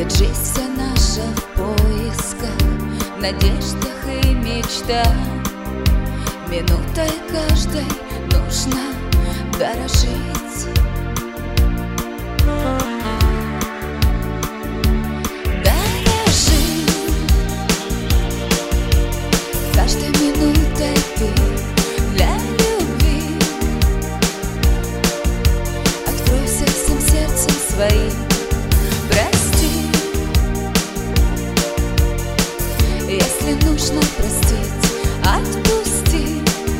Ведь жизнь вся наша в поисках, надеждах и мечтах. Минутой каждой нужно дорожить. Дорожи каждой минутой ты для любви. Откройся всем сердцем своим. Прости, если нужно простить, отпусти,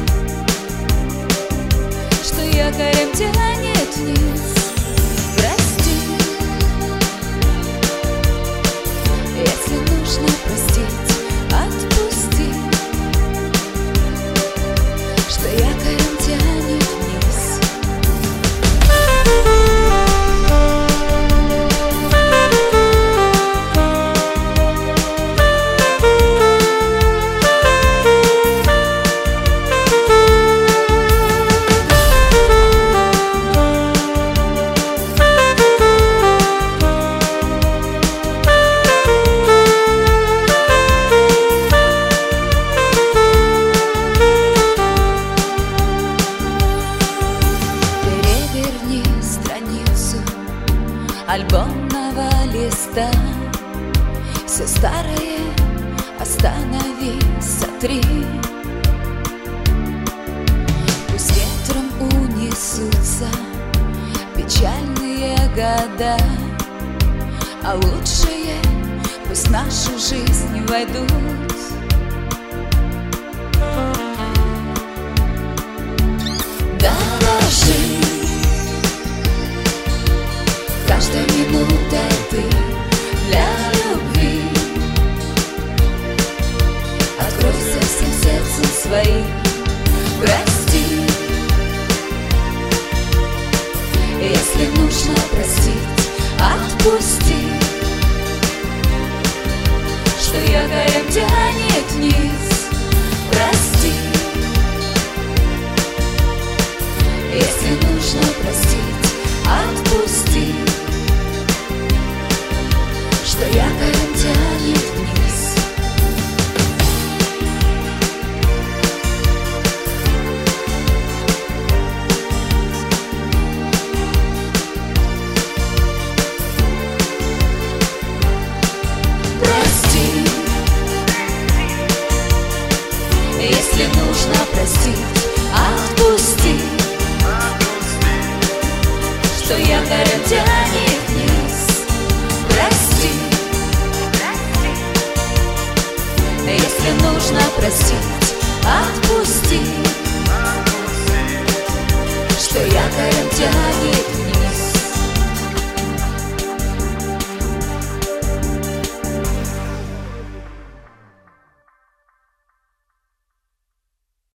что якорем тянет вниз. Прости, если нужно простить, отпусти, что якорем тянет вниз. Альбомного листа все старое останови, сотри. Пусть ветром унесутся печальные года, а лучшие пусть в нашу жизнь войдут. Дорожи каждой минутой ты для любви. Откройся всем сердцем своим. Прости, если нужно простить, отпусти, что якорем тянет вниз. Прости, если нужно простить, отпусти, что якорем тянет вниз. Прости, если нужно простить, отпусти, что якорем тянет вниз. Прости, если нужно простить, отпусти, что якорем тянет